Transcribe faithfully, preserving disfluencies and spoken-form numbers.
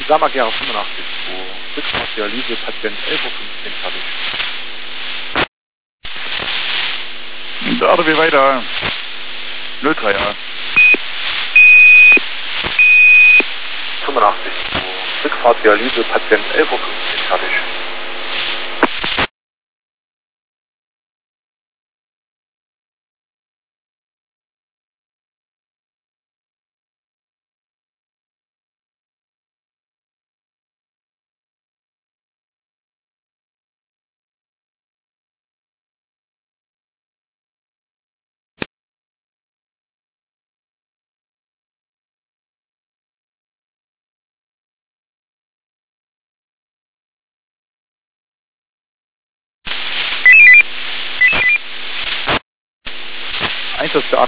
Samagera fünfundachtzig, Rückfahrt Dialyse, Patient elf Uhr fünfzehn fertig. Da wir weiter. null drei A. fünfundachtzig, Rückfahrt Dialyse, Patient elf Uhr fünfzehn fertig. Einsatz der